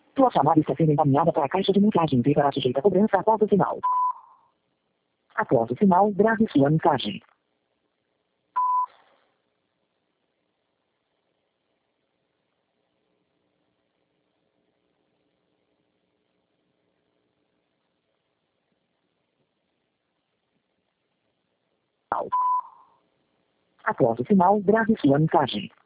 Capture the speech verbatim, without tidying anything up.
Sua chamada está sendo encaminhada para a caixa de mensagem e será sujeita a cobrança após o sinal. Após o sinal, grave sua mensagem. Após o sinal, grave sua mensagem.